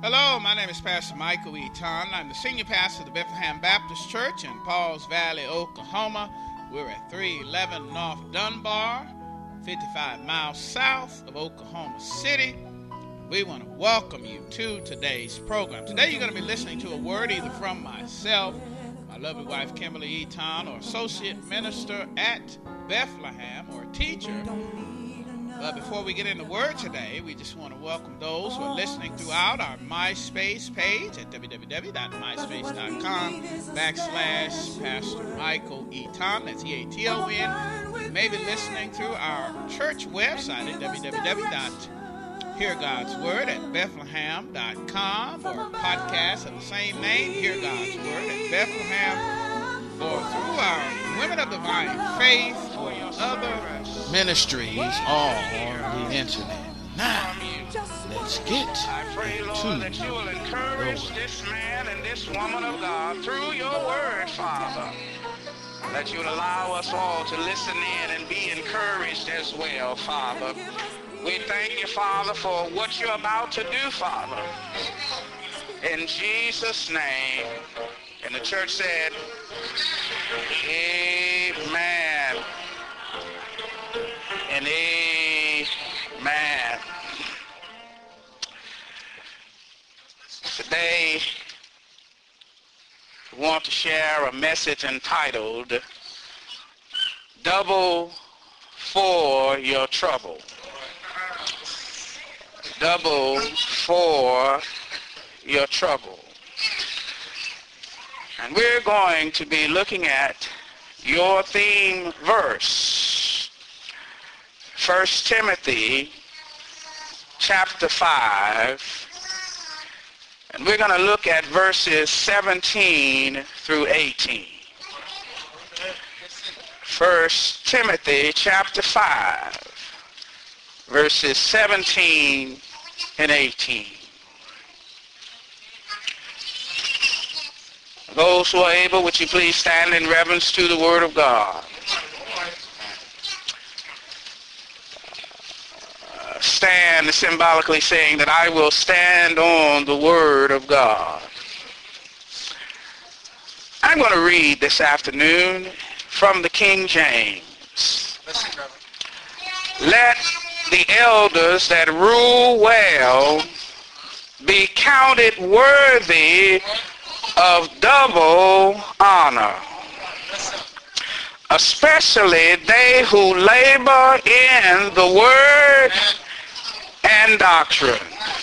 Hello, my name is Pastor Michael Eaton. I'm the senior pastor of the Bethlehem Baptist Church in Pauls Valley, Oklahoma. We're at 311 North Dunbar, 55 miles south of Oklahoma City. We want to welcome you to today's program. Today you're going to be listening to a word either from myself, my lovely wife Kimberly Eaton, or associate minister at Bethlehem, or a teacher. But before we get into the word today, we just want to welcome those who are listening throughout our MySpace page at www.myspace.com/Pastor Michael Eaton. That's E-A-T-O-N. You may be listening through our church website at www.heargodsword@bethlehem.com, or podcast of the same name, Hear God's Word at Bethlehem, or through our Women of Divine Faith or other ministries all on the internet. Now, let's get I pray, Lord, that you will encourage this man and this woman of God through your word, Father. That you will allow us all to listen in and be encouraged as well, Father. We thank you, Father, for what you're about to do, Father. In Jesus' name. And the church said, amen and amen. Today, we want to share a message entitled, Double for Your Trouble. Double for your trouble. And we're going to be looking at your theme verse, 1 Timothy chapter 5. And we're going to look at verses 17 through 18. 1 Timothy chapter 5, verses 17 and 18. Those who are able, would you please stand in reverence to the Word of God? Stand symbolically saying that I will stand on the Word of God. I'm going to read this afternoon from the King James. Let the elders that rule well be counted worthy of double honor, especially they who labor in the word and doctrine.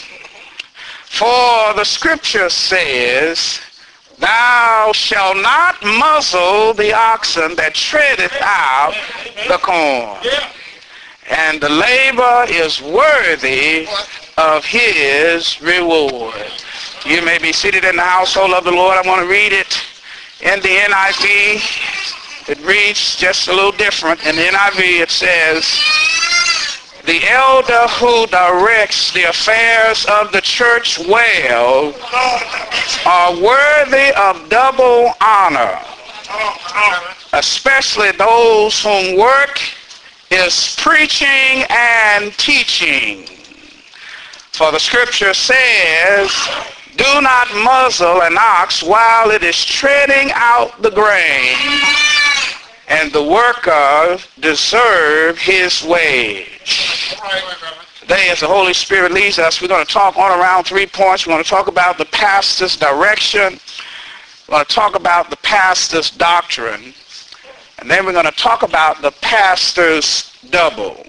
For the scripture says, thou shalt not muzzle the oxen that treadeth out the corn, and the labor is worthy of his reward. You may be seated in the household of the Lord. I want to read it in the NIV. It reads just a little different. In the NIV it says, the elder who directs the affairs of the church well are worthy of double honor, especially those whom work is preaching and teaching. For the scripture says, do not muzzle an ox while it is treading out the grain, and the worker deserve his wage. Today, as the Holy Spirit leads us, we're going to talk on around 3 points. We're going to talk about the pastor's direction. We're going to talk about the pastor's doctrine. And then we're going to talk about the pastor's double.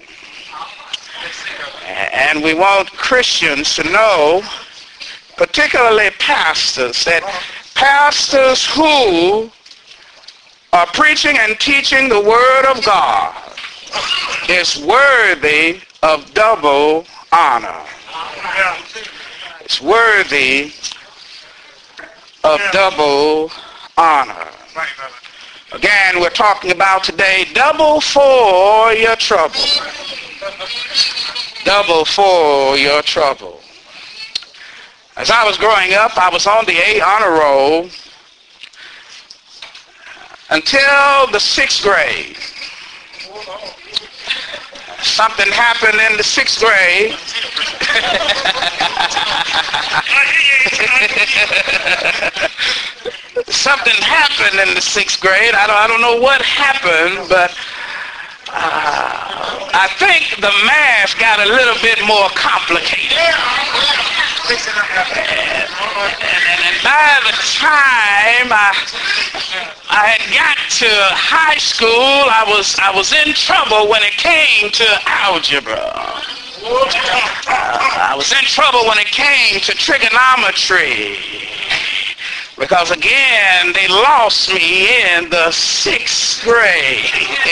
And we want Christians to know, particularly pastors, that pastors who are preaching and teaching the Word of God is worthy of double honor. It's worthy of double honor. Again, we're talking about today, double for your trouble. Double for your trouble. As I was growing up, I was on the A honor roll until the 6th grade. Something happened in the 6th grade Something happened in the 6th grade. I don't know what happened, but I think the math got a little bit more complicated. And by the time I had got to high school, I was in trouble when it came to algebra. I was in trouble when it came to trigonometry. Because again, they lost me in the 6th grade.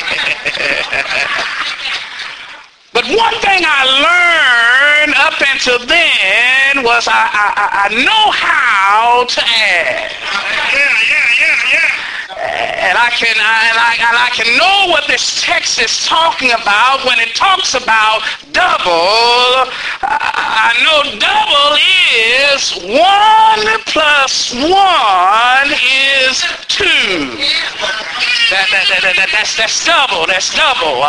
But one thing I learned up until then was I know how to add. And I can know what this text is talking about when it talks about double. I know double is 1 plus 1 is 2. That's double. That's double.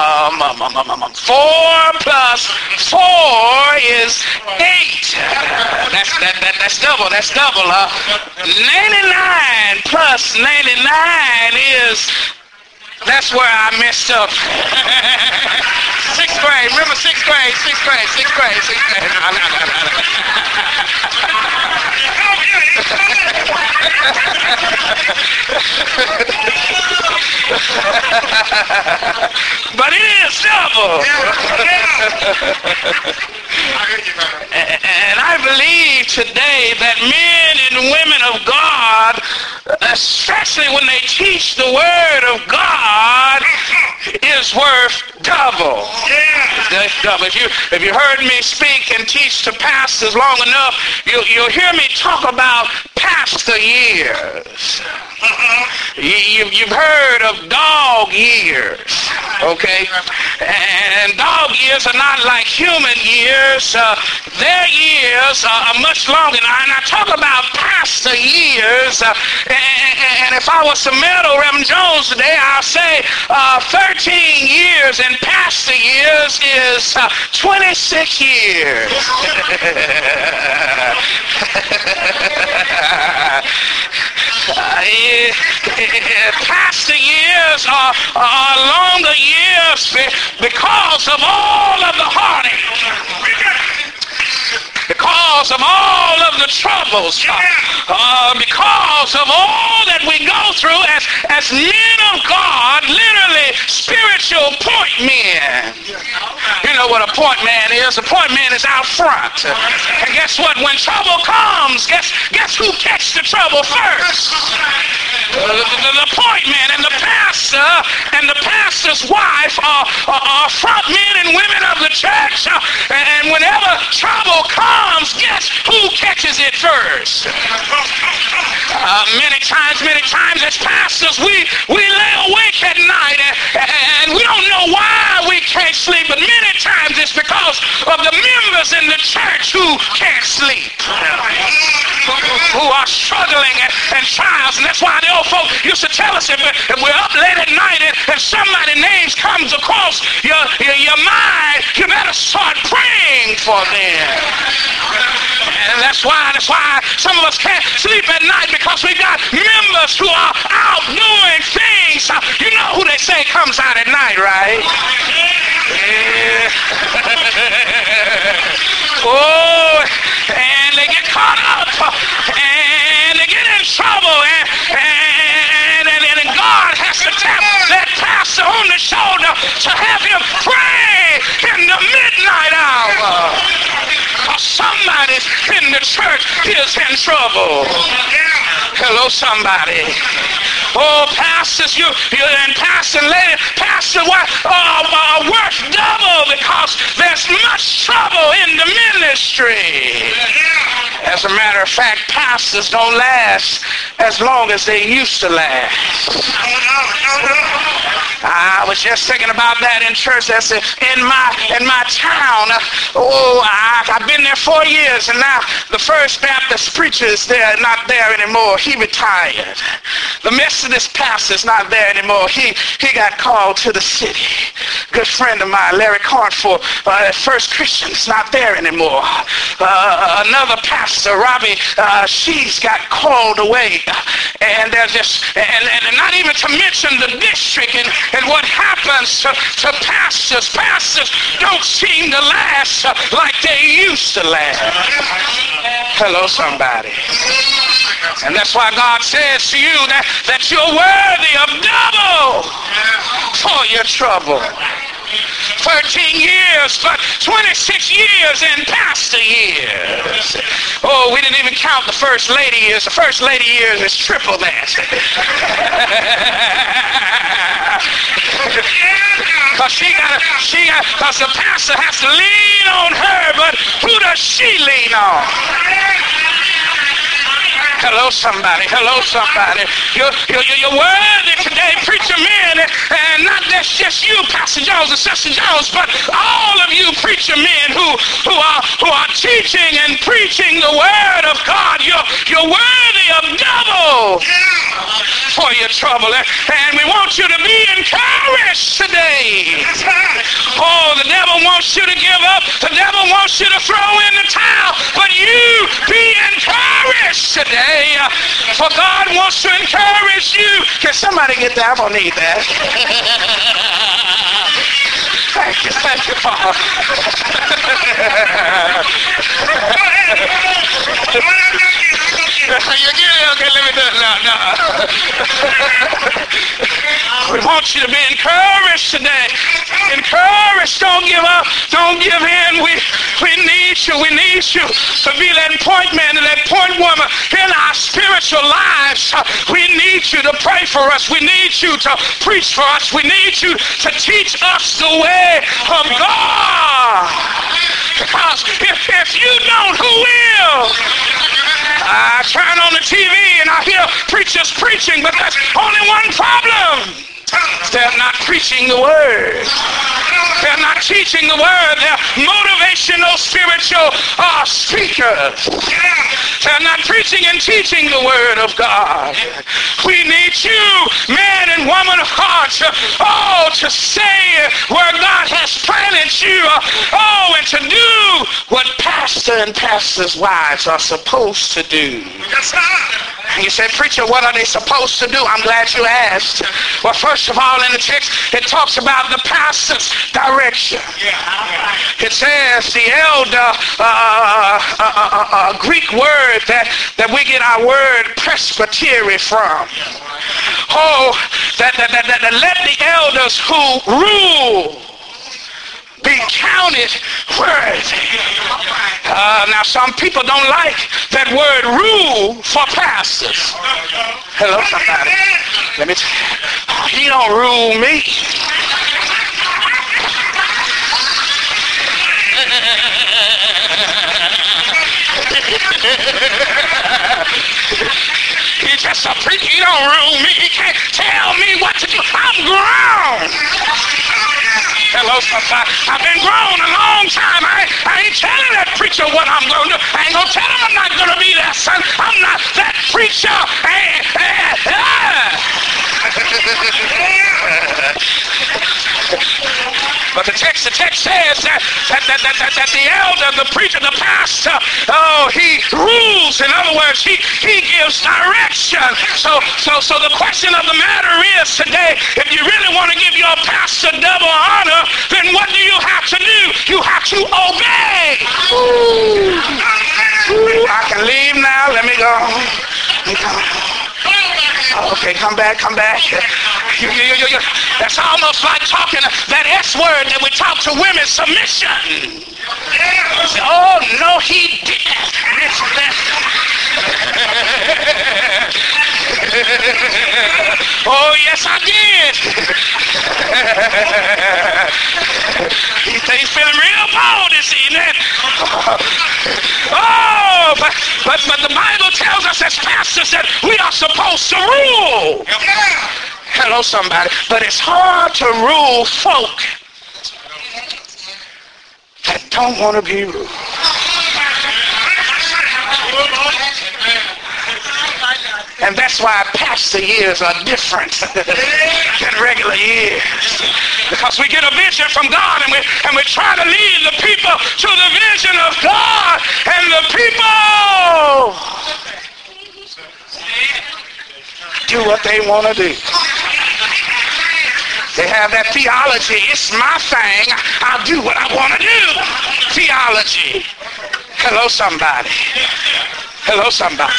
4 plus 4 is 8. That's double. That's double. 99 plus 99 is. That's where I messed up. 6th grade. Remember 6th grade. 6th grade. 6th grade. 6th grade. But it is double. And I believe today that men and women of God, especially when they teach the Word of God, is worth double. Double. If you heard me speak and teach to pastors long enough, you'll hear me talk about pastor years. You've heard of dog years, okay? And dog years are not like human years. Their years are much longer. And I talk about pastor years. And if I was to medal Reverend Jones today, I'll say 13 years in pastor years is 26 years. Pastor years are longer years because of all of the heartache, because of all of the troubles, because of all that we go through as men of God, literally spiritual point men. You know what a point man is? A point man is out front. And guess what? When trouble comes, guess who catches the trouble first? The point man and the pastor and the pastor's wife are front men and women of the church. And whenever trouble comes, guess who catches it first? Many times as pastors, we lay awake at night and we don't know why we can't sleep, but many times it's because of the members in the church who can't sleep, who are struggling and trials. And that's why the old folk used to tell us if we're up late at night and somebody's name comes across your mind, you better start praying for them. And that's why some of us can't sleep at night, because we got members who are out doing things. You know who they say comes out at night, right? Yeah. Oh, and they get caught up and they get in trouble, and God has to tap that pastor on the shoulder to have him pray in the midnight hour. Somebody in the church is in trouble. Hello, somebody. Oh, pastors, you and pastor lady, pastor wife are worth double, because there's much trouble in the ministry. As a matter of fact, pastors don't last as long as they used to last. I was just thinking about that in church. That's in my town. I've been there 4 years, and now the First Baptist preacher is there, not there anymore. He retired. The Methodist pastor is not there anymore. He got called to the city. Good friend of mine, Larry Cornforth, First Christian, is not there anymore. Another pastor, Robbie, she's got called away, and they're just and not even to mention the district and what happens to pastors. Pastors don't seem to last like they used to last. Hello, somebody. And that's why God says to you that you're worthy of double for your trouble. 13 years, but 26 years in pastor years. Oh, we didn't even count the first lady years. The first lady years is triple that. Because the pastor has to lean on her, but who does she lean on? Hello, somebody. Hello, somebody. You're worthy today, preacher men, and not just you, Pastor Jones and Sister Jones, but all of you preacher men who are teaching and preaching the word of God. You're worthy of double for your trouble, and we want you to be encouraged today. Oh, the devil wants you to give up. The devil wants you to throw in the towel, but you be encouraged today. For God wants to encourage you. Can somebody get that? I'm going to need that. Thank you, Paul. Okay, let me do it now. We want you to be encouraged today. Encouraged. Don't give up. Don't give in. We need you. We need you to be that point man and that point woman in our spiritual lives. We need you to pray for us. We need you to preach for us. We need you to teach us the way of God. Because if you don't, who will? I turn on the TV and I hear preachers preaching, but there's only one problem. They're not preaching the word. They're not teaching the word. They're motivational spiritual speakers. They're not preaching and teaching the word of God. We need you, man and woman of God, to stay where God has planted you. And to do what pastor and pastor's wives are supposed to do. And you say, preacher, what are they supposed to do? I'm glad you asked. Well, first of all, in the text, it talks about the pastor's direction. It says the elder, Greek word that we get our word presbytery from. That let the elders who rule be counted worthy. Now some people don't like that word rule for pastors. Hello, somebody. Let me tell you, he don't rule me. He's just a preacher. He don't rule me. He can't tell me what to do. I'm grown. Hello, somebody. I've been grown a long time. I ain't telling that preacher what I'm going to do. I ain't going to tell him I'm not going to be that son. I'm not that preacher. But the text says that the elder, the preacher, the pastor, he rules. In other words, he gives direction. So the question of the matter is today, if you really want to give your pastor double honor, then what do you have to do? You have to obey. Ooh, I can leave now. Let me go. Okay, come back. That's almost like talking that S word that we talk to women, submission. Oh, no, he didn't. Oh, yes, I did. He's feeling real bold this evening. Oh, us as pastors that we are supposed to rule. Hello, somebody. But it's hard to rule folk that don't want to be ruled. And that's why pastor years are different than regular years. Because we get a vision from God and we try to lead the people to the vision of God. And the people do what they want to do. They have that theology. It's my thing. I'll do what I want to do. Theology. Hello, somebody. Hello, somebody.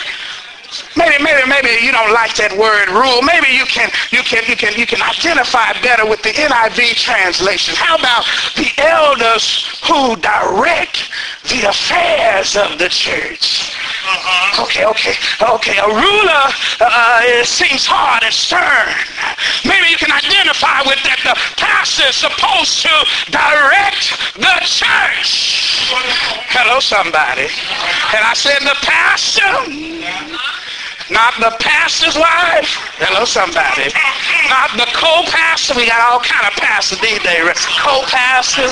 Maybe you don't like that word rule. Maybe you can identify better with the NIV translation. How about the elders who direct the affairs of the church? Okay. A ruler it seems hard and stern. Maybe you can identify with that. The pastor is supposed to direct the church. Hello, somebody. And I said the pastor. Not the pastor's wife. Hello, somebody. Not the co-pastor. We got all kind of pastors these days. Co-pastors.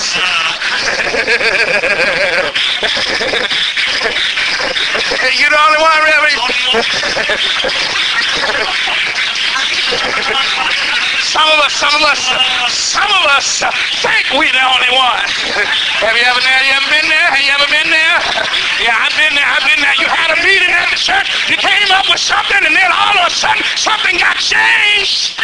You the only one, Reverend? Some of us think we the only one. Have you ever been there? Have you ever been there? Yeah, I've been there. You had a meeting at the church. You came up with something, and then all of a sudden something got changed.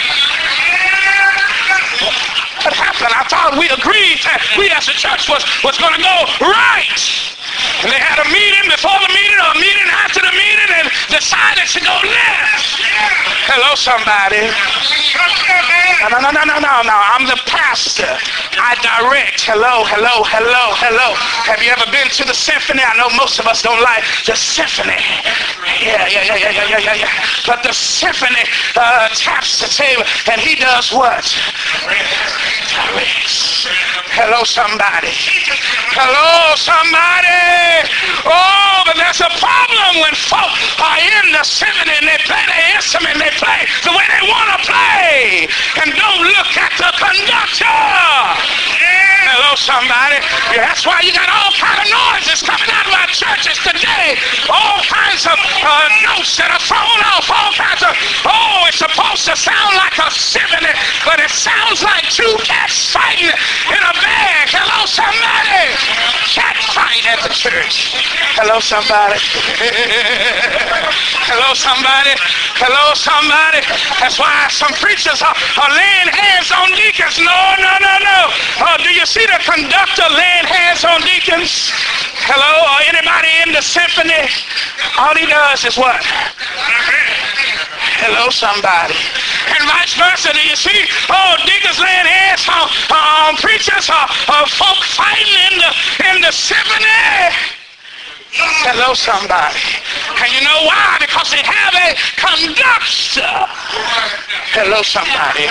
What happened? I thought we agreed that we as a church was going to go right. And they had a meeting before the meeting or a meeting after the meeting and decided to go left. Hello, somebody. No. I'm the pastor. I direct. Hello. Have you ever been to the symphony? I know most of us don't like the symphony. Yeah. But the symphony taps the table and he does what? Directs. Hello, somebody. Oh, but there's a problem when folk are in the symphony and they play their instrument, they play the way they want to play and don't look at the conductor. Hello, somebody. Yeah, that's why you got all kind of noises coming out of our churches today. All kinds of notes that are thrown off. All kinds of, it's supposed to sound like a symphony, but it sounds like two cats fighting in a bag. Hello, somebody. Cat fight at the church. Hello, somebody. Hello, somebody. That's why some preachers are laying hands on deacons. No. Do you see the conductor laying hands on deacons? Hello, or anybody in the symphony? All he does is what? Hello, somebody. And vice versa. Do you see? Deacons laying hands on preachers or folk fighting in the symphony. Hello, somebody. And you know why? Because they have a conductor. Hello, somebody.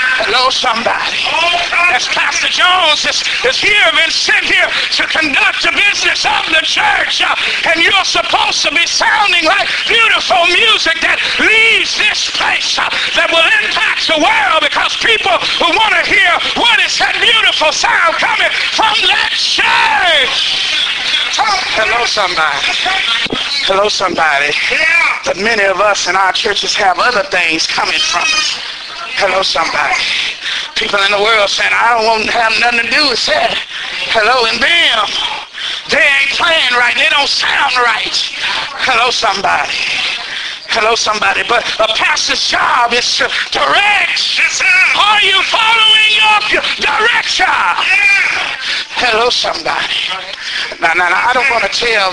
As Pastor Jones is here, been sent here to conduct the business of the church. And you're supposed to be sounding like beautiful music that leaves this place, that will impact the world, because people will want to hear what is that beautiful sound coming from that church. Hello, somebody. But many of us in our churches have other things coming from us. Hello, somebody. People in the world saying, I don't want to have nothing to do with that. Hello, and them. They ain't playing right. They don't sound right. Hello, somebody. But a pastor's job is to direct. Are you following your direction? Hello, somebody. Now, I don't want to tell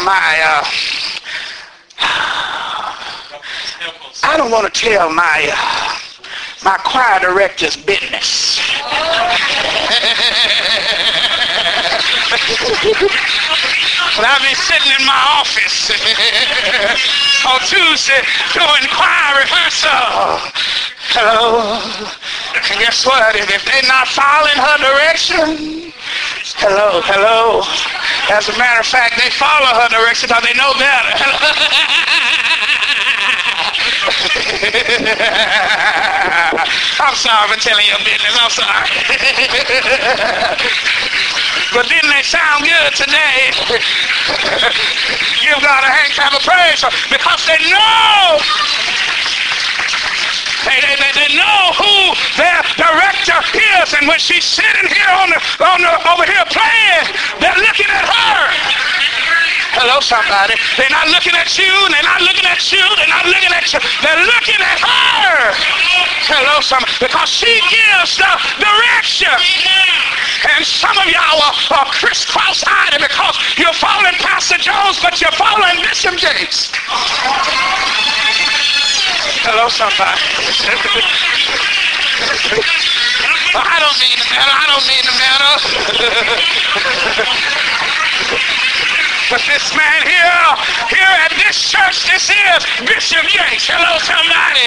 my choir director's business. But I'll be sitting in my office on Tuesday doing choir rehearsal. Hello. And guess what? If they're not following her direction, hello. As a matter of fact, they follow her direction because they know better. I'm sorry for telling your business. I'm sorry. But didn't they sound good today? Give God a hand clap of praise because they know. They know who their director is, and when she's sitting here over here playing, they're looking at her. Hello, somebody. They're not looking at you. They're not looking at you. They're not looking at you. They're looking at her. Hello, somebody. Because she gives the direction. And some of y'all are crisscross-eyed because you're following Pastor Jones, but you're following Bishop Jakes. Hello, somebody. I don't mean the matter. I don't mean the matter. But this man here at this church, this is Bishop Jakes. Hello, somebody.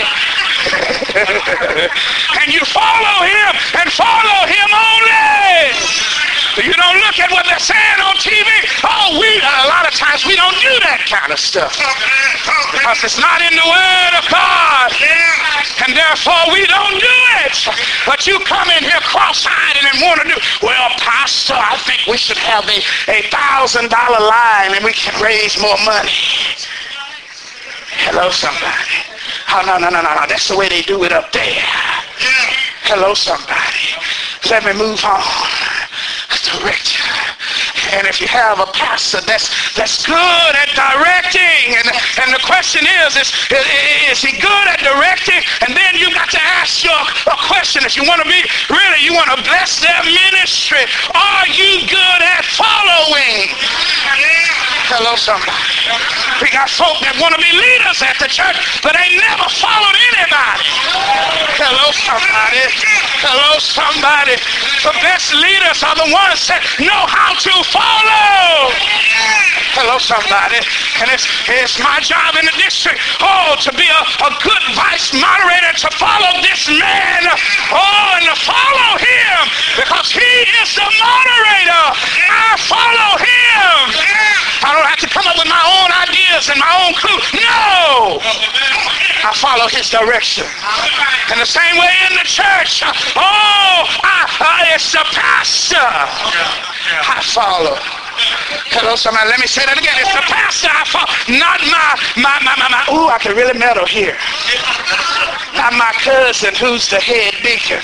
And you follow him and follow him only. You don't look at what they're saying on TV. Oh, a lot of times we don't do that kind of stuff because it's not in the Word of God, and therefore we don't do it. But you come in here cross-eyed and want to do, well, Pastor, I think we should have a $1,000 line and we can raise more money. Hello, somebody. Oh, no. That's the way they do it up there. Hello, somebody. Let me move on. Director. And if you have a pastor that's good at directing, and the question is he good at directing? And then you got to ask your a question. If you want to bless their ministry, are you good at following? Hello, somebody. We got folk that want to be leaders at the church, but they never followed anybody. Hello, somebody. Hello, somebody. The best leaders are the ones that know how to follow. Hello, somebody. And it's my job in the district, to be a good vice moderator, to follow this man, and to follow him, because he is the moderator. I follow him. I don't have to come up with my own ideas and my own clue. No! I follow his direction. And the same way in the church, it's the pastor I follow. Hello, somebody. Let me say that again. It's the pastor I follow, not my. Ooh, I can really meddle here. Not my cousin who's the head deacon.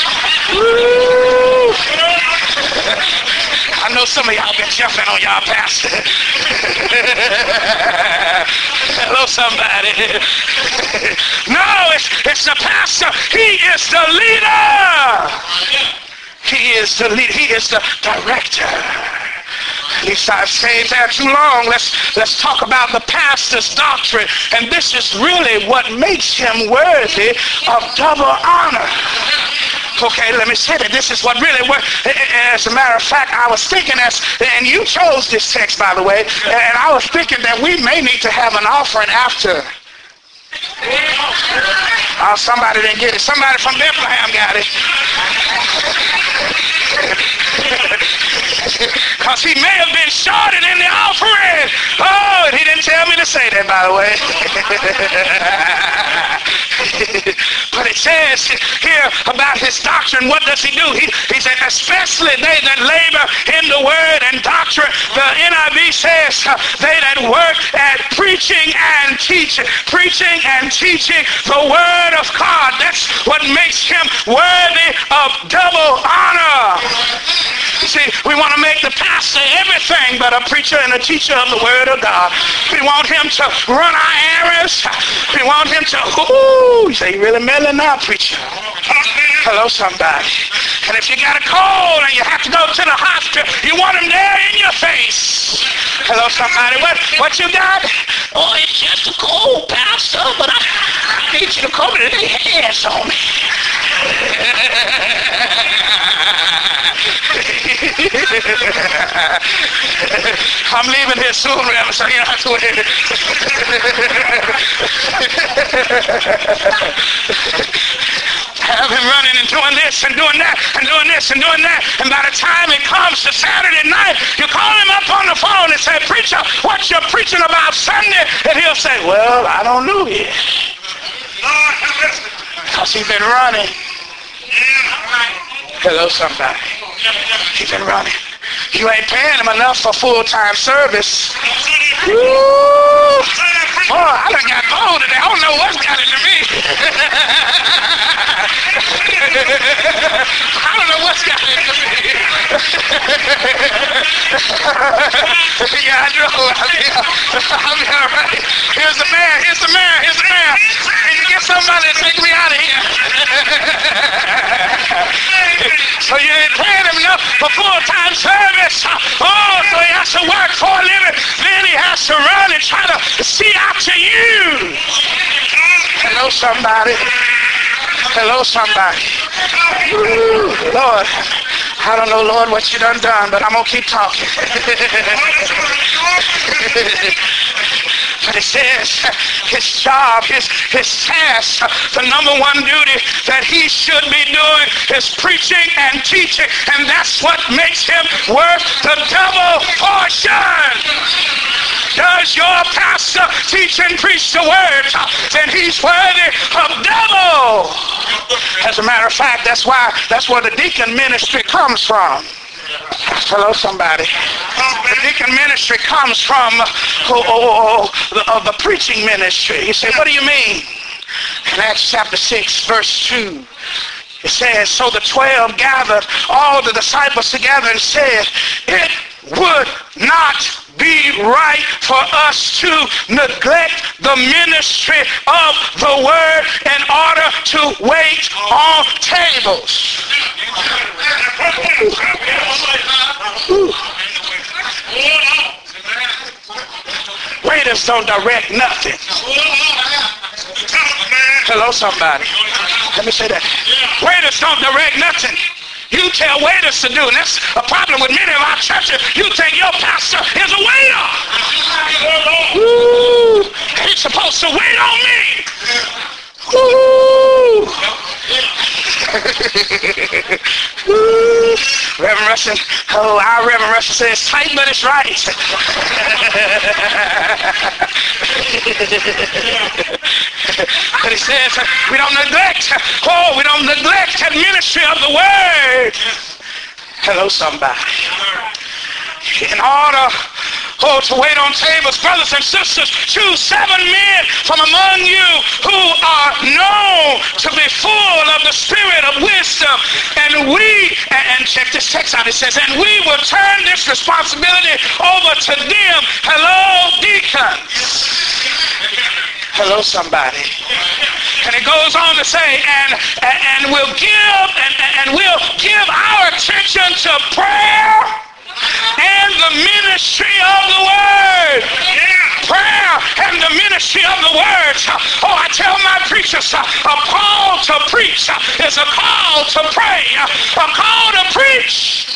Ooh. I know some of y'all been jumping on y'all pastor. Hello, somebody. No, it's the pastor. He is the leader. He is the leader. He is the director. At least I've stayed there too long. Let's talk about the pastor's doctrine. And this is really what makes him worthy of double honor. Okay, let me say that this is what really works. As a matter of fact, I was thinking and you chose this text, by the way, and I was thinking that we may need to have an offering after. Oh, somebody didn't get it. Somebody from Bethlehem got it. Because he may have been shorted in the offering. Oh, and he didn't tell me to say that, by the way. But it says here about his doctrine. What does he do? He said, especially they that labor in the word and doctrine. The NIV says, they that work at preaching and teaching. Preaching and teaching the word of God. That's what makes him worthy of double honor. See, we want to make the pastor everything but a preacher and a teacher of the word of God. We want him to run our errands. We want him to, you say, you really meddling now, preacher. Hello, somebody. And if you got a cold and you have to go to the hospital, you want him there in your face. Hello, somebody. What you got? Oh, it's just a cold, pastor, but I need you to come and lay hands on me. I'm leaving here soon, Reverend, so you don't have to wait. Have him running and doing this and doing that and doing this and doing that. And by the time it comes to Saturday night, you call him up on the phone and say, preacher, what you preaching about Sunday? And he'll say, well, I don't know yet. Because he's been running. Hello, somebody. He's been running. You ain't paying him enough for full-time service. Woo! Boy, I done got bold today. I don't know what's got into me. I don't know what's got into me. Yeah, I know. I'll be all right. Here's the man. Here's the man. Here's the man. Can you get somebody to take me out of here? So you ain't paying him enough for full-time service. Oh, so he has to work for a living. Then he has to run and try to see after you. Hello, somebody. Hello, somebody. Ooh, Lord, I don't know, Lord, what you done, but I'm going to keep talking. But it says his job, his task, the number one duty that he should be doing is preaching and teaching, and that's what makes him worth the double portion. Does your pastor teach and preach the word, then he's worthy of double. As a matter of fact, that's where the deacon ministry comes from. Hello, somebody. The deacon ministry comes from the preaching ministry. You say, what do you mean? In Acts chapter 6, verse 2, it says, so the 12 gathered all the disciples together and said, it would not be right for us to neglect the ministry of the word in order to wait on tables. Waiters don't direct nothing. Hello, somebody. Let me say that. Waiters don't direct nothing. You tell waiters to do, and that's a problem with many of our churches. You think your pastor is a waiter. Woo! He's supposed to wait on me. Woo! Woo! Reverend Russian, our Reverend Russian says, tight, but it's right. But he says, we don't neglect that ministry of the word. Hello, somebody. In order to wait on tables, brothers and sisters, choose 7 men from among you who are known to be full of the spirit of wisdom. And check this text out, it says, and we will turn this responsibility over to them. Hello, deacons. Hello, somebody. And it goes on to say, and we'll give our attention to prayer and the ministry of the word. Prayer and the ministry of the word. Oh, I tell my preachers, a call to preach is a call to pray. A call to preach.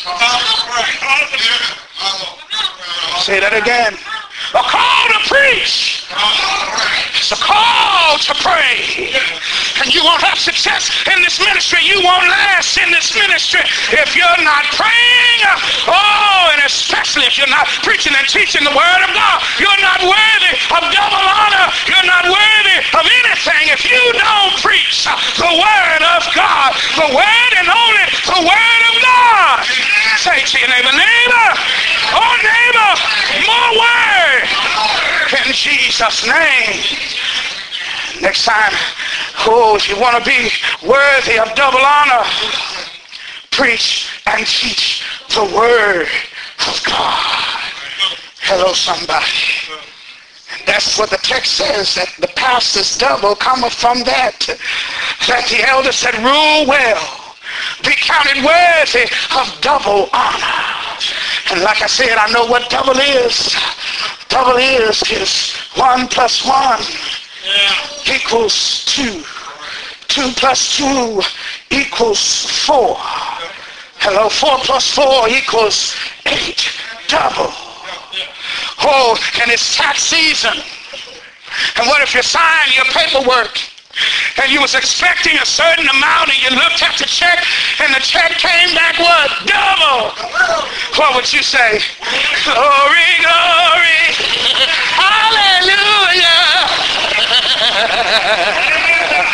Say that again. A call to preach. It's a call to pray. And you won't have success in this ministry. You won't last in this ministry if you're not praying. Oh, and especially if you're not preaching and teaching the word of God. You're not worthy of double honor. You're not worthy of anything if you don't preach the word of God. The word and only the word of God. Say to your neighbor, neighbor, oh neighbor, more word in Jesus' name. Next time, if you want to be worthy of double honor, preach and teach the word of God. Hello, somebody. And that's what the text says, that the pastor's double cometh from that the elders that rule well be counted worthy of double honor. And like I said, I know what double is. Double is 1 + 1 equals 2. 2 + 2 equals 4. Hello, 4 + 4 equals 8. Double. Oh, and it's tax season. And what if you sign your paperwork and you was expecting a certain amount and you looked at the check and the check came back what? Double. What would you say? Glory, glory, hallelujah.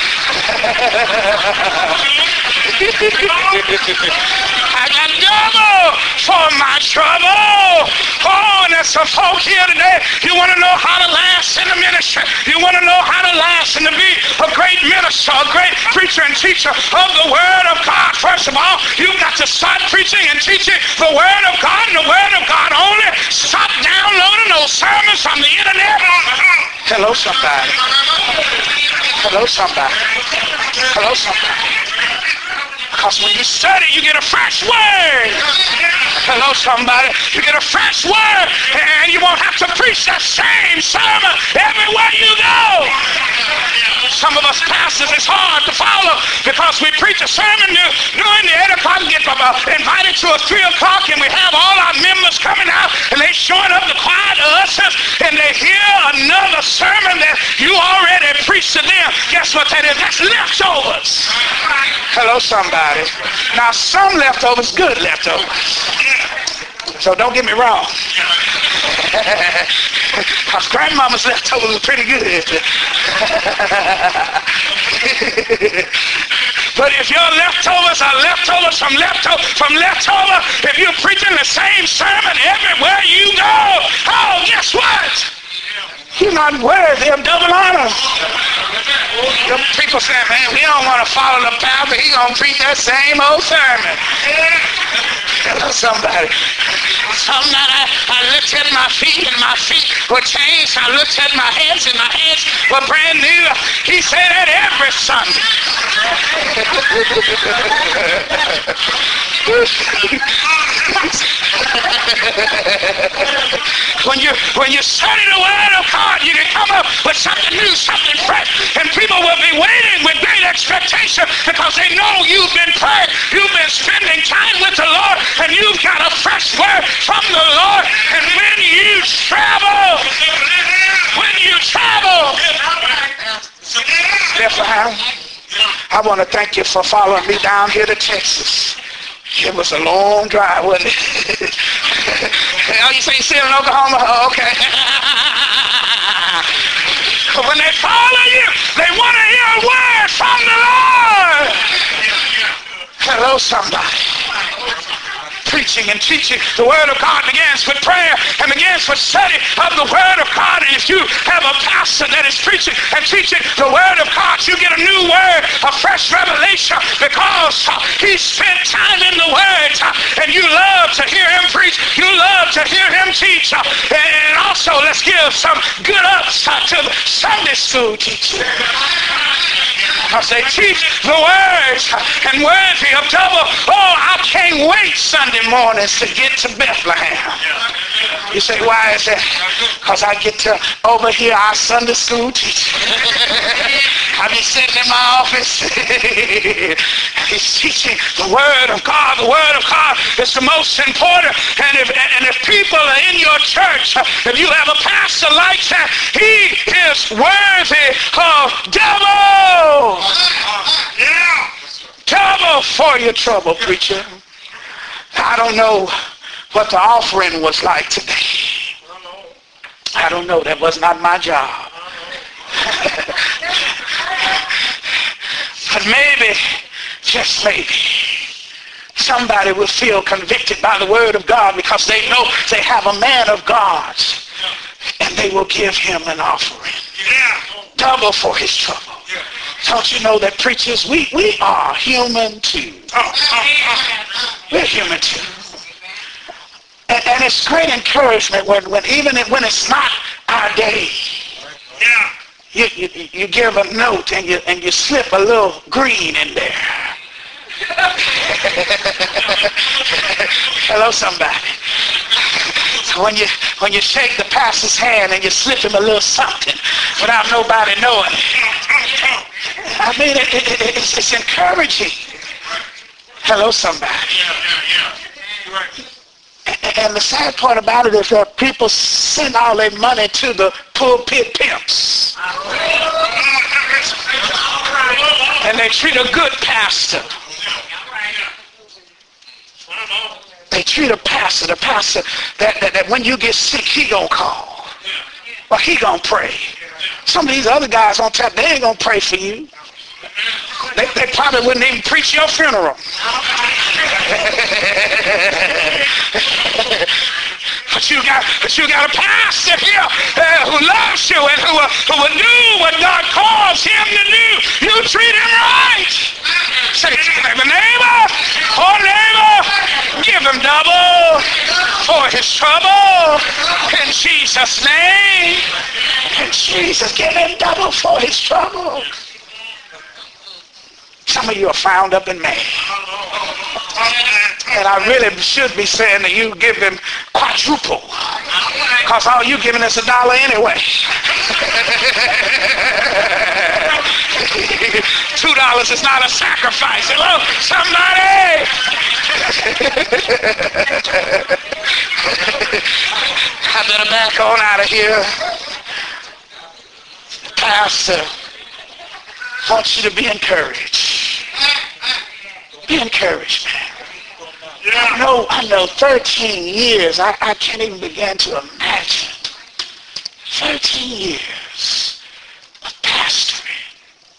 I got double for my trouble. Oh, and there's some folk here today. You want to know how to last in the ministry. You want to know how to last and to be a great minister, a great preacher and teacher of the Word of God. First of all, you've got to start preaching and teaching the Word of God and the Word of God only. Stop downloading those sermons from the internet. Hello, somebody. Hello, somebody. Hello, somebody. Because when you study, you get a fresh word. Hello, somebody. You get a fresh word, and you won't have to preach that same sermon everywhere you go. Some of us pastors, it's hard to follow because we preach a sermon during the 8 o'clock, get invited to a 3 o'clock, and we have all our members coming out, and they showing up to quiet us, and they hear another sermon that you already preached to them. Guess what that is? That's leftovers. Hello, somebody. Now, some leftovers, good leftovers. So don't get me wrong. Because grandmama's leftovers are pretty good. But if your leftovers are leftovers from leftover, if you're preaching the same sermon everywhere you go, oh, guess what? You're not worthy of double honor. The people say, man, we don't want to follow the pastor. He's going to preach that same old sermon. Hello, somebody. Some night I looked at my feet and my feet were changed. I looked at my hands and my hands were brand new. He said that every Sunday. When you study the Word of God, you can come up with something new, something fresh, and people will be waiting with great expectation because they know you've been praying, you've been spending time with the Lord, and you've got a fresh word from the Lord. And when you travel, Bethlehem, I want to thank you for following me down here to Texas. It was a long drive, wasn't it? Oh, you say you're still in Oklahoma? Oh, okay. But when they follow you, they want to hear a word from the Lord. Hello, somebody. Preaching and teaching the Word of God begins with prayer and begins with study of the Word of God. And if you have a pastor that is preaching and teaching the Word of God, you get a new word, a fresh revelation, because he spent time in the Word, and you love to hear him preach. You love to hear him teach. And also, let's give some good ups to the Sunday school teachers, because they teach the words and worthy of double. Oh, I can't wait Sunday mornings to get to Bethlehem. You say, why is that? Because I get to overhear our Sunday school teacher. I be sitting in my office. He's teaching the Word of God. The Word of God is the most important. And if people are in your church, if you have a pastor like that, he is worthy of double. Double for your trouble, preacher. I don't know what the offering was like today. I don't know. That was not my job. But maybe, just maybe, somebody will feel convicted by the Word of God because they know they have a man of God, and they will give him an offering. Double for his trouble. Don't you know that preachers, we are human too. We're human too. And it's great encouragement when it's not our day. You give a note and you slip a little green in there. Hello, somebody. So when you shake the pastor's hand and you slip him a little something without nobody knowing, I mean, it's encouraging. Hello, somebody. And the sad part about it is that people send all their money to the pulpit pimps. And they treat a good pastor. They treat a pastor, the pastor that when you get sick, he gonna call. Or he gonna pray. Some of these other guys on tap, they ain't gonna pray for you. They probably wouldn't even preach your funeral. But you got a pastor here who loves you and who will do what God calls him to do. You treat him right. Say to your neighbor, oh neighbor, give him double for his trouble. In Jesus' name. In Jesus, give him double for his trouble. Some of you are found up in mad. And I really should be saying that you give him quadruple. Because all you giving is $1 anyway. $2 is not a sacrifice. Hello, somebody. I better back on out of here. Pastor wants you to be encouraged. Be encouraged, man. I know 13 years, I can't even begin to imagine. 13 years of pastoring.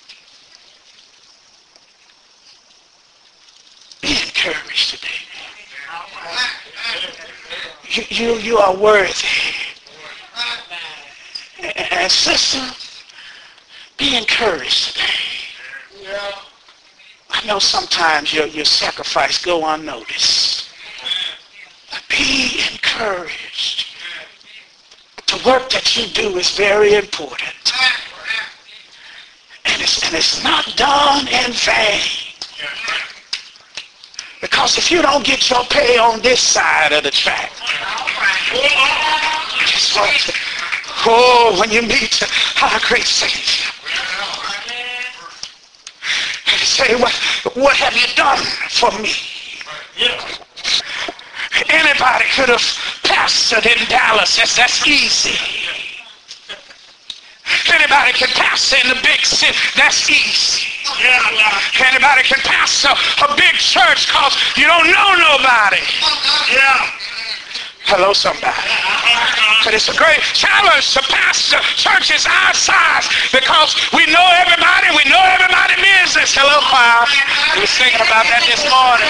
Be encouraged today, man. You are worthy. And sister, be encouraged today. I know sometimes your sacrifice go unnoticed. But be encouraged. The work that you do is very important. And it's not done in vain. Because if you don't get your pay on this side of the track, guess what? Oh, when you meet our great Savior, say, what have you done for me? Anybody could have pastored in Dallas. That's easy. Anybody can pastor in the big city. That's easy. Anybody can pastor a big church because you don't know nobody. Hello, somebody. But it's a great challenge to pastor churches our size because we know everybody business. Hello, choir. We were singing about that this morning.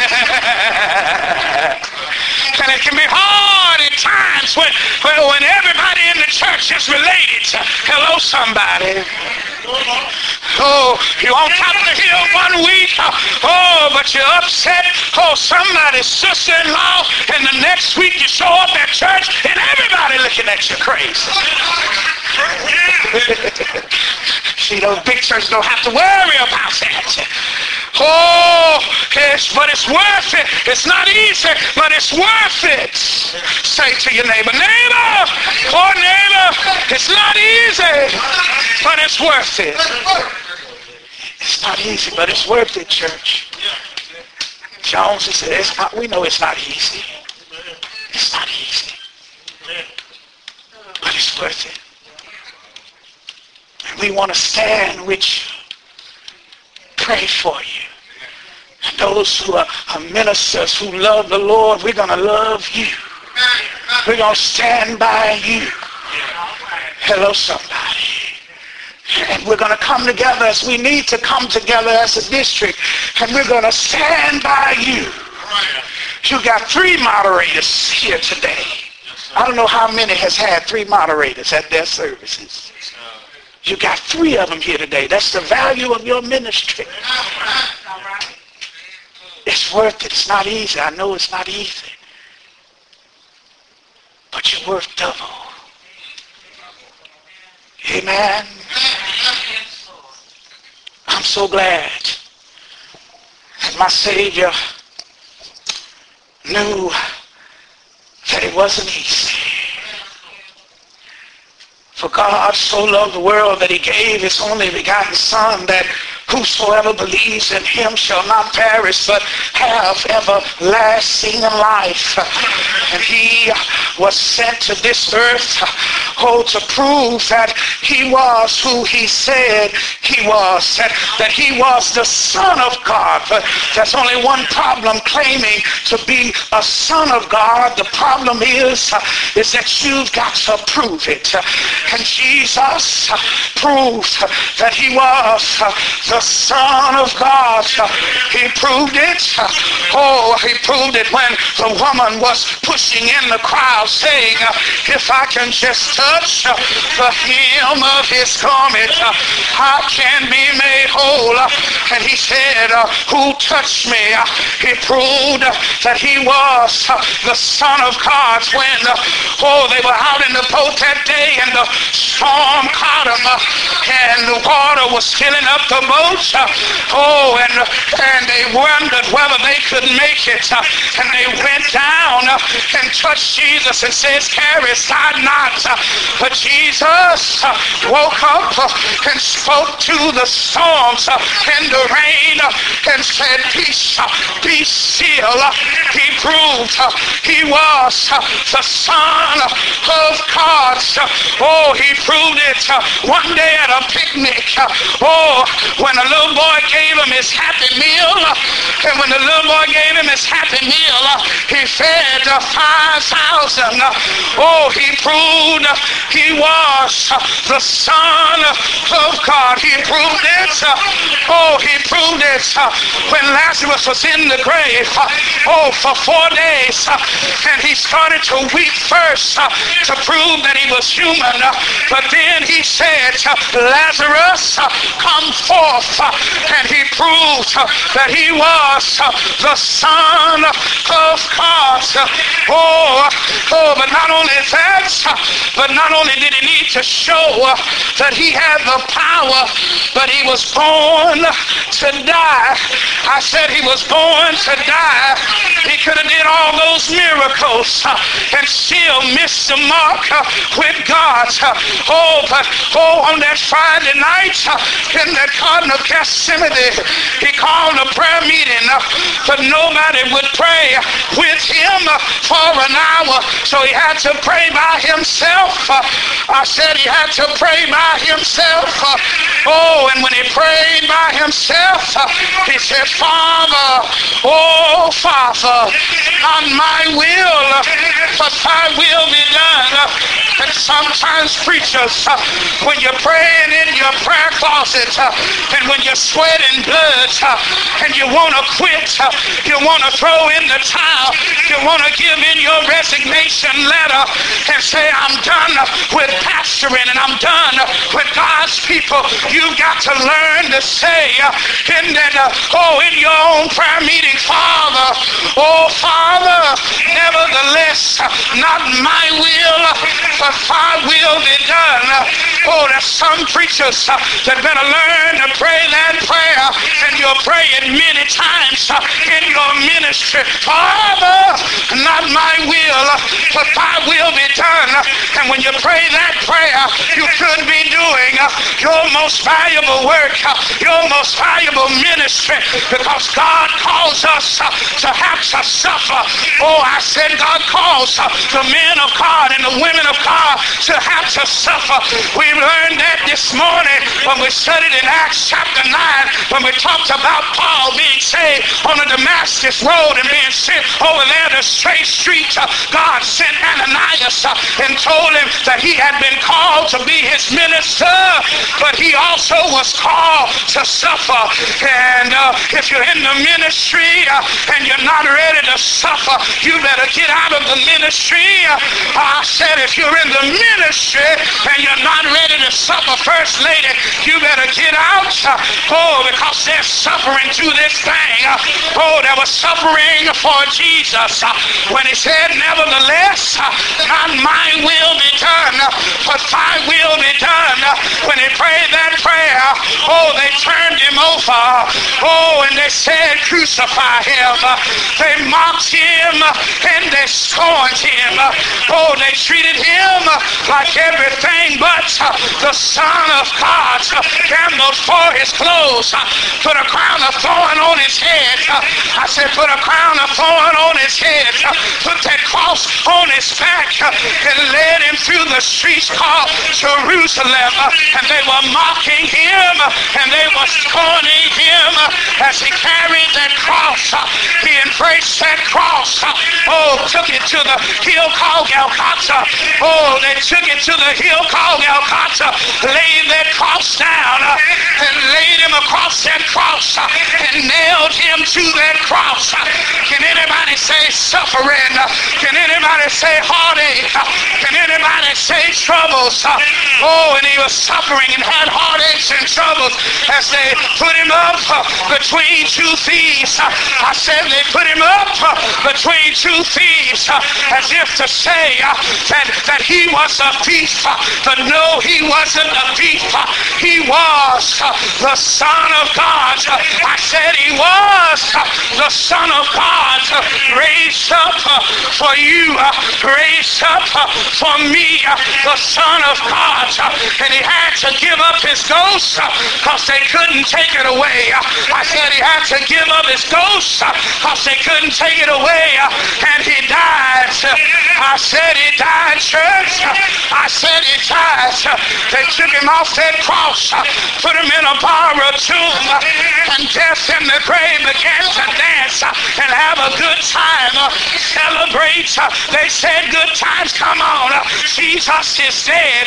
And it can be hard at times when everybody in the church is related. Hello, somebody. Oh, you on top of the hill one week. Oh, but you're upset. Oh, somebody's sister-in-law. And the next week you show up at church and everybody looking at you crazy. See, those big churches don't have to worry about that. Oh, but it's worth it. It's not easy, but it's worth it. Say to your neighbor, oh neighbor, it's not easy, but it's worth it. It's not easy, but it's worth it, church. Jones said, we know it's not easy. It's not easy, but it's worth it. And we want to stand with you, pray for you. And those who are ministers who love the Lord, we're going to love you. We're going to stand by you. Hello, somebody. And we're going to come together as we need to come together as a district. And we're going to stand by you. You got 3 moderators here today. I don't know how many has had 3 moderators at their services. You got 3 of them here today. That's the value of your ministry. It's worth it. It's not easy. I know it's not easy. But you're worth double. Amen. I'm so glad that my Savior knew that it wasn't easy. For God so loved the world that he gave his only begotten Son, that whosoever believes in him shall not perish but have everlasting life. And he was sent to this earth to prove that he was who he said he was, that he was the Son of God. But there's only one problem claiming to be a son of God. The problem is that you've got to prove it. And Jesus proved that he was the Son of God. He proved it. Oh, he proved it when the woman was pushing in the crowd saying, if I can just touch the hem of his garment, I can be made whole. And he said, who touched me? He proved that he was the Son of God. When they were out in the boat that day and the storm caught them and the water was filling up the boat, and they wondered whether they could make it, and they went down and touched Jesus and says, carest thou not? But Jesus woke up and spoke to the storms and the rain and said, peace, be still. He proved he was the Son of God. Oh, he proved it one day at a picnic. When a little boy gave him his Happy Meal, and when the little boy gave him his Happy Meal, he fed 5,000. He proved he was the Son of God. He proved it. He proved it when Lazarus was in the grave for 4 days, and he started to weep first to prove that he was human, but then he said, Lazarus, come forth, and he proved that he was the Son of God. But not only that, but not only did he need to show that he had the power, but he was born to die. I said he was born to die. He could have did all those miracles and still missed the mark with God. On that Friday night in the Garden of Gethsemane, he called a prayer meeting, but nobody would pray with him for an hour, so he had to pray by himself. I said he had to pray by himself. And when he prayed by himself, he said, Father, not my will, but thy will be done. And sometimes preachers, when you're praying in your prayer closet, and when you're sweating blood, and you want to quit, you want to throw in the towel, you want to give in your resignation letter and say, I'm done with pastoring and I'm done with God's people, you've got to learn to say in your own prayer meeting, Father, nevertheless, not my will, but thy will be done. There's some preachers that better learn to pray that prayer, and you'll pray it many times in your ministry. Father, not my will, but thy will be done. And when you pray that prayer, you could be doing your most valuable work, your most valuable ministry, because God calls us to have to suffer. I said God calls the men of God and the women of God to have to suffer. We learned that this morning when we studied in Acts chapter 9, when we talked about Paul being saved on the Damascus road and being sent over there to Straight Street. God sent Ananias and told him that he had been called to be his minister, but he also was called to suffer. And if you're in the ministry and you're not ready to suffer, you better get out of the ministry. I said if you're in the ministry and you're not ready to suffer, First Lady, you better get out. Because there's suffering to this thing. There was suffering for Jesus when he said, nevertheless, not my will be done, but thy will be done. When he prayed that prayer, they turned him over. And they said, crucify him. They mocked him and they scorned him. They treated him like everything but the Son of God. Gambled for his clothes, put a crown of thorn on his head. I said, put a crown of thorn on his head, put that cross on his back, and led him through the streets called Jerusalem. And they were mocking him, and they were scorning him as he carried that cross. He embraced that cross. Took it to the hill called Golgotha. They took it to the hill called Golgotha, laid that cross down, and laid him across that cross, and nailed him to that cross. Can anybody say suffering? Can anybody say heartache? Can anybody say troubles? And he was suffering and had heartaches and troubles as they put him up between two thieves. I said they put him up between two thieves as if to say that he was a thief. But no, he wasn't a thief. He was the Son of God. I said he was the Son of God, raised up for you, raised up for me, the Son of God. And he had to give up his ghost because they couldn't take it away. I said he had to give up his ghost because they couldn't take it away. And he died. I said he died, church. I said he died. They took him off that cross, put him in a borrowed tomb, and death and the grave began to dance and have a good time, celebrate. They said, good times, come on. Jesus is dead.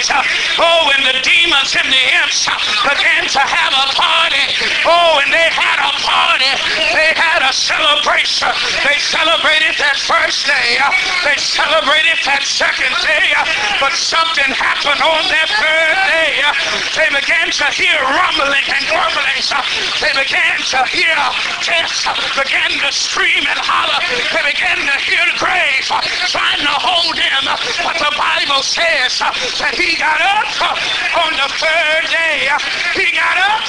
And the demons and the imps began to have a party. And they had a party. They had a celebration. They celebrated that first day. They celebrated that second day. But something happened on that third day. They began to hear rumbling and grumbling. They began to hear death, began to scream and holler. They began to hear the grave trying to hold him. But the Bible says that he got up on the third day. He got up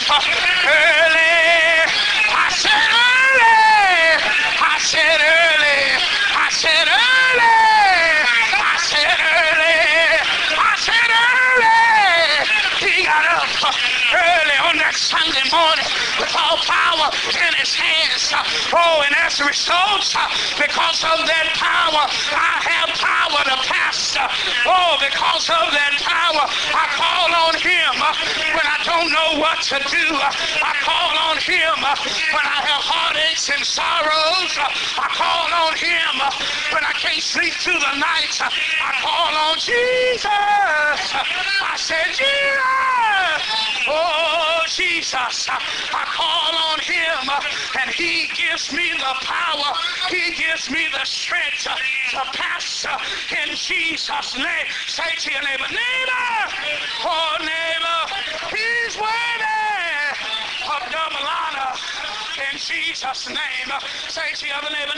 early. I said early. I said early. I said early. I said early. I said early. He got up early on that Sunday morning with all power in his hands. And as a result, because of that power, I have power to pass. Because of that power, I call on him when I don't know what to do. I call on him when I have heartaches and sorrows. I call on him when I can't sleep through the night. I call on Jesus. I said, Jesus. Jesus. I call on him and he gives me the power. He gives me the strength to pass in Jesus' name. Say to your neighbor, neighbor, he's worthy of double honor in Jesus' name. Say to your other neighbor,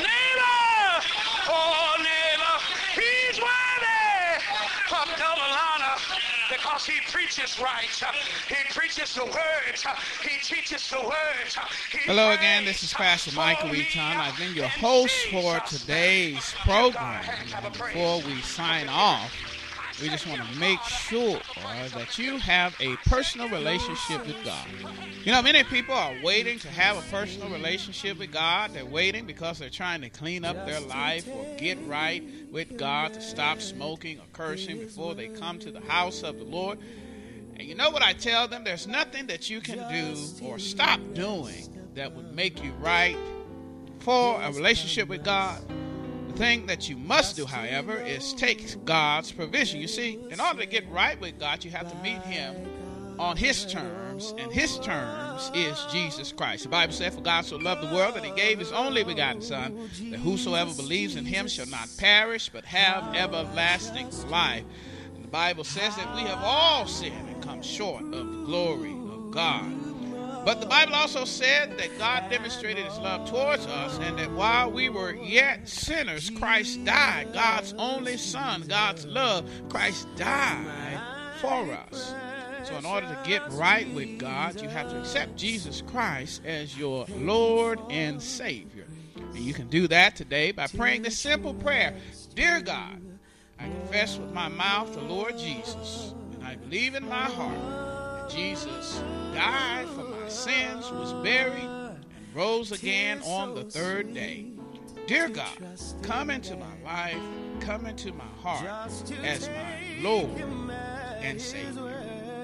neighbor, he's worthy of double honor. Because he preaches right. He preaches the word. He teaches the word. Hello again, this is Pastor Michael Eaton. I've been your host for today's program. And before we sign off, we just want to make sure that you have a personal relationship with God. You know, many people are waiting to have a personal relationship with God. They're waiting because they're trying to clean up their life or get right with God, to stop smoking or cursing before they come to the house of the Lord. And you know what I tell them? There's nothing that you can do or stop doing that would make you right for a relationship with God. The thing that you must do, however, is take God's provision. You see, in order to get right with God, you have to meet him on his terms, and his terms is Jesus Christ. The Bible said, for God so loved the world that he gave his only begotten Son, that whosoever believes in him shall not perish, but have everlasting life. And the Bible says that we have all sinned and come short of the glory of God. But the Bible also said that God demonstrated his love towards us, and that while we were yet sinners, Christ died. God's only Son, God's love, Christ died for us. So in order to get right with God, you have to accept Jesus Christ as your Lord and Savior. And you can do that today by praying this simple prayer. Dear God, I confess with my mouth the Lord Jesus, and I believe in my heart that Jesus died for my sins, was buried, and rose again on the third day. Dear God, come into my life, come into my heart as my Lord and Savior.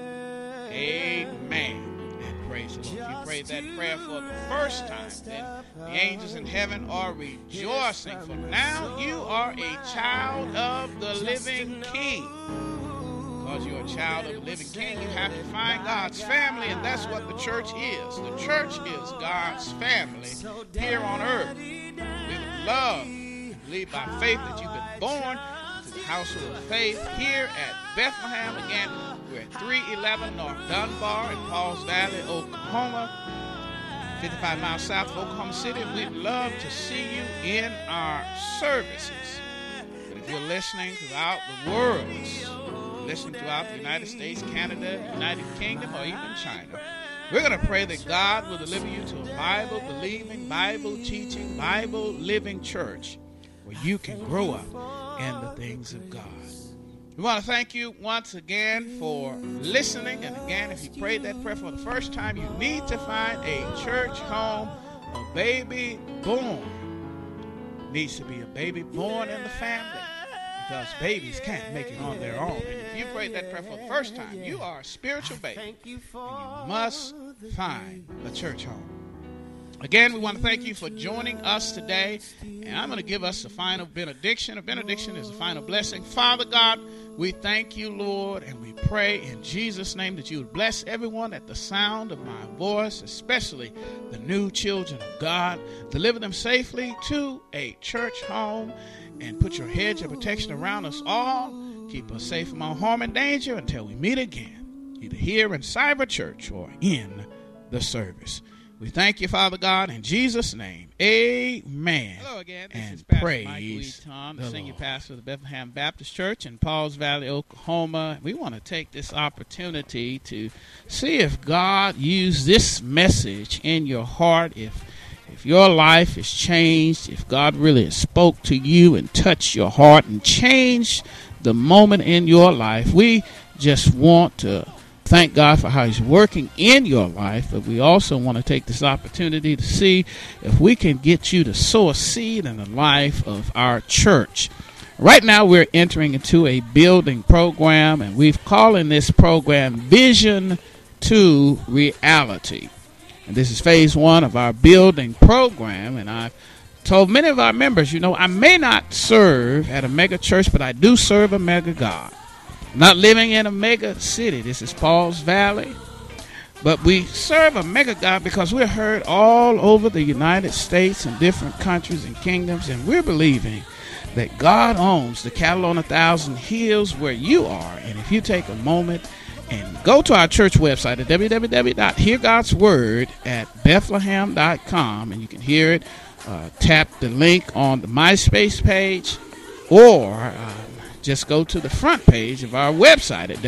Amen. And praise the Lord. If you prayed that prayer for the first time, then the angels in heaven are rejoicing. For now you are a child of the living King. Because you're a child of the living King, you have to find God's family, and that's what the church is. The church is God's family here on earth. We would love to believe by faith that you've been born to the household of faith here at Bethlehem. Again, we're at 311 North Dunbar in Pauls Valley, Oklahoma, 55 miles south of Oklahoma City. And we'd love to see you in our services. But if you're listening throughout the world, listening throughout the United States, Canada, United Kingdom, or even China, we're going to pray that God will deliver you to a Bible-believing, Bible-teaching, Bible-living church where you can grow up in the things of God. We want to thank you once again for listening. And again, if you prayed that prayer for the first time, you need to find a church home. A baby born needs to be a baby born in the family, because babies can't make it on their own. And if you prayed that prayer for the first time, you are a spiritual baby, and you must find a church home. Again, we want to thank you for joining us today, and I'm going to give us a final benediction. A benediction is a final blessing. Father God, we thank you, Lord, and we pray in Jesus' name that you would bless everyone at the sound of my voice, especially the new children of God. Deliver them safely to a church home, and put your hedge of protection around us all. Keep us safe from all harm and danger until we meet again, either here in Cyber Church or in the service. We thank you, Father God, in Jesus' name. Amen. Hello again. This and is Pastor praise Michael E. Tom, the senior Lord. pastor of the Bethlehem Baptist Church in Pauls Valley, Oklahoma. We want to take this opportunity to see if God used this message in your heart, if your life is changed, if God really spoke to you and touched your heart and changed the moment in your life. We just want to thank God for how he's working in your life, but we also want to take this opportunity to see if we can get you to sow a seed in the life of our church. Right now we're entering into a building program, and we've calling this program Vision to Reality. And this is phase 1 of our building program, and I've told many of our members, I may not serve at a mega church, but I do serve a mega God. I'm not living in a mega city. This is Pauls Valley. But we serve a mega God because we're heard all over the United States and different countries and kingdoms, and we're believing that God owns the cattle on 1,000 hills where you are. And if you take a moment and go to our church website at www.heargodsword@bethlehem.com, and you can hear it. Tap the link on the MySpace page, or just go to the front page of our website at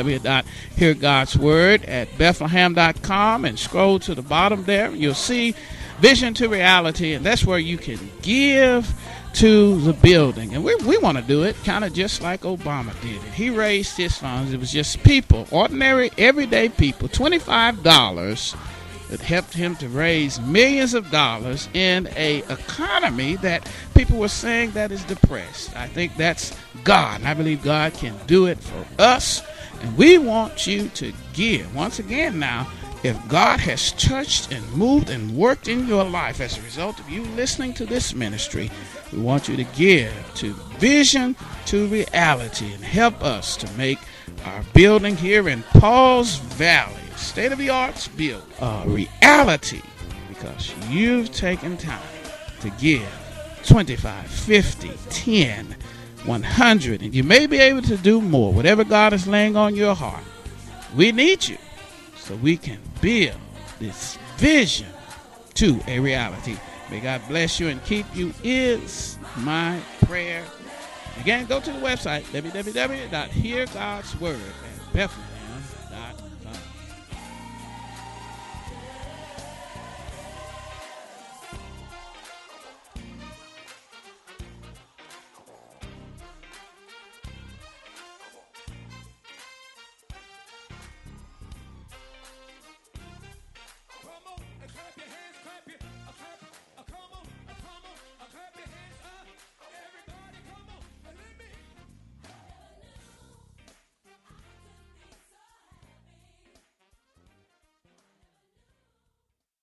www.heargodsword@bethlehem.com and scroll to the bottom there. You'll see Vision to Reality, and that's where you can give to the building. And we want to do it kind of just like Obama did it. He raised his funds. It was just people, ordinary, everyday people, $25 that helped him to raise millions of dollars in a economy that people were saying that is depressed. I think that's God, and I believe God can do it for us. And we want you to give. Once again now, if God has touched and moved and worked in your life as a result of you listening to this ministry, we want you to give to Vision to Reality and help us to make our building here in Pauls Valley, state-of-the-art build, a reality, because you've taken time to give 25, 50, 10, 100, and you may be able to do more, whatever God is laying on your heart. We need you so we can build this vision to a reality. May God bless you and keep you is my prayer. Again, go to the website, www.heargodsword@bethlehem.com.